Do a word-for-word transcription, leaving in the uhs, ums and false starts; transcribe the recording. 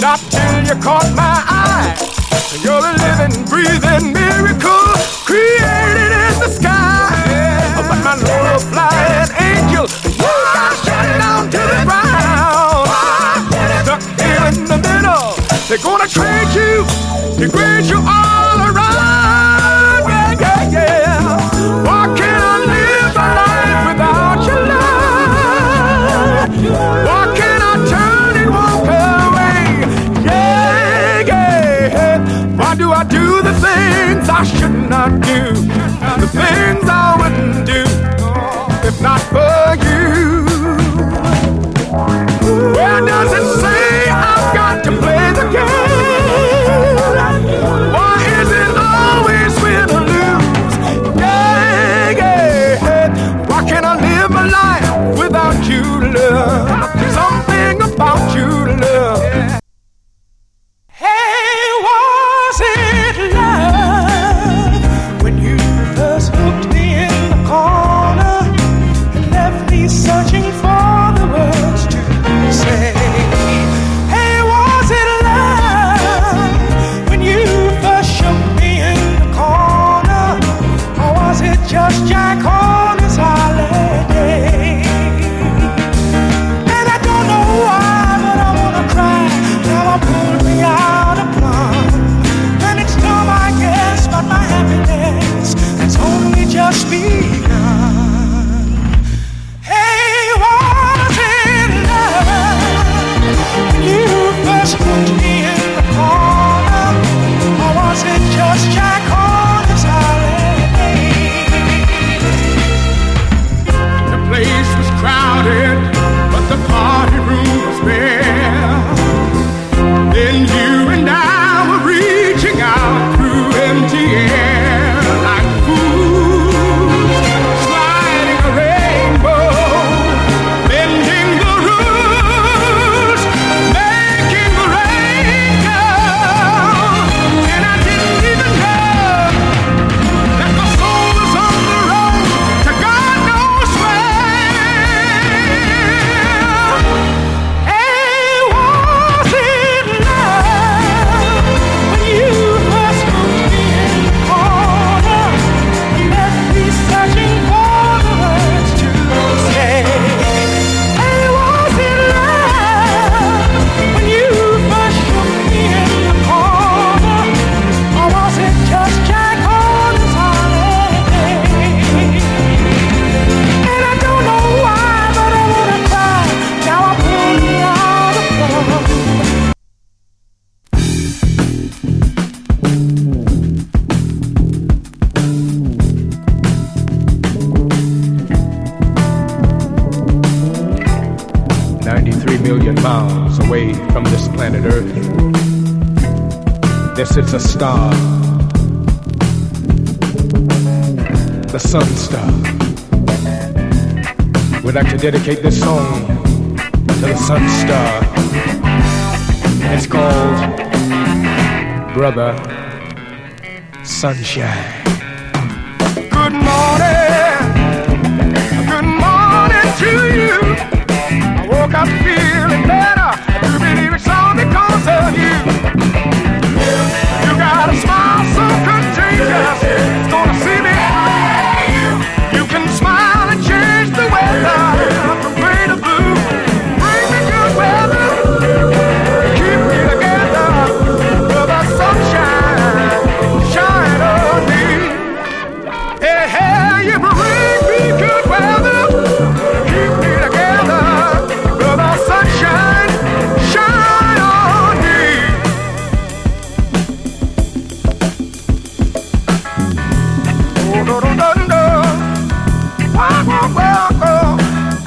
Stop till you caught my eye. You're a living, breathing miracle created in the sky. But my low flying angel, you got shut down to the ground. Stuck here in the middle, they're gonna trade you, degrade you all around. Yeah, yeah, yeah. Why can't I live a life without your love? Why can't I turn and walk away? Yeah, yeah. Why do I do the things I should not do? The things I wouldn't do if not for you. Where does it say I've got to play the game? Why is it always win or lose? Yeah, yeah. Why can't I live my life without you, love? Something about you, love. Hey, was it love when you first hooked me in the corner and left me searching for the words to say? Hey, was it love when you first shook me in the corner, or was it just Jack Horner's holiday? And I don't know why, but I wanna cry. Now I pulled me out of plumb, and it's dumb, I guess, but my happiness has only just begun. Hey, was it love when you first put me in the corner, or was it just Jack Horner's holiday? The place was crowded, but the party room was bare. Then you and I were reaching out through empty air like fools, sliding a rainbow, bending the rules, making the rain go. And I didn't even know that my soul was on the road to God knows where. Hey, was it love when you first put me in the corner and left me searching for the words to say? Hey, was it love when you first shook me in the corner, or was it just Jack Horner's holiday? And I don't know why, but I wanna cry. Now I pull me out of love. ninety-three million miles away from this planet Earth, there sits a star, the Sun Star. We'd like to dedicate this song to the Sun Star. It's called Brother Sunshine. Good morning, good morning to you. I woke up feeling better. I do believe it's all because of you. You got a smile so contagious, it's gonna see me through. You can smile and change the weather from gray to blue. Bring me good weather, keep me together. Brother Sunshine, shine on me. Hey, hey, you bring me good weather, keep me together. Brother Sunshine, shine on me. Oh, no, no, no.